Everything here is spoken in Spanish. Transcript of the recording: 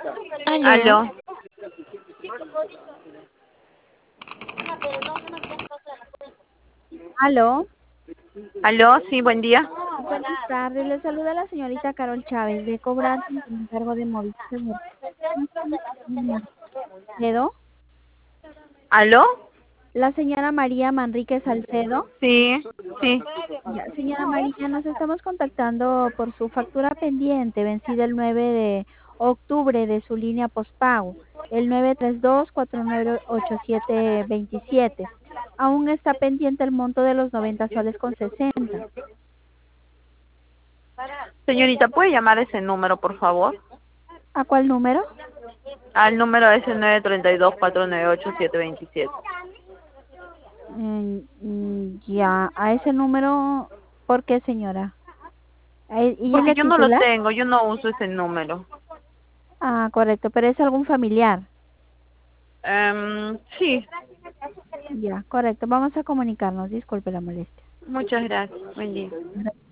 Aló. Aló. Aló. Aló, sí, buen día. Buenas tardes. Le saluda la señorita Carol Chávez de Cobranza por encargo de Movistar. Salcedo. ¿Aló? La señora María Manríquez Salcedo. Sí, sí. Ya, señora María, nos estamos contactando por su factura pendiente vencida el 9 de octubre de su línea postpago, el 932-498727. Aún está pendiente el monto de los 90 soles con 60. Señorita, ¿puede llamar a ese número, por favor? ¿A cuál número? Al número es el 932-498-727. Ya, a ese número, ¿por qué, señora? ¿Y es Porque la yo no lo titular? tengo, yo no uso ese número. Ah, correcto, pero es algún familiar. Sí. Ya, correcto. Vamos a comunicarnos. Disculpe la molestia. Muchas gracias. Buen día.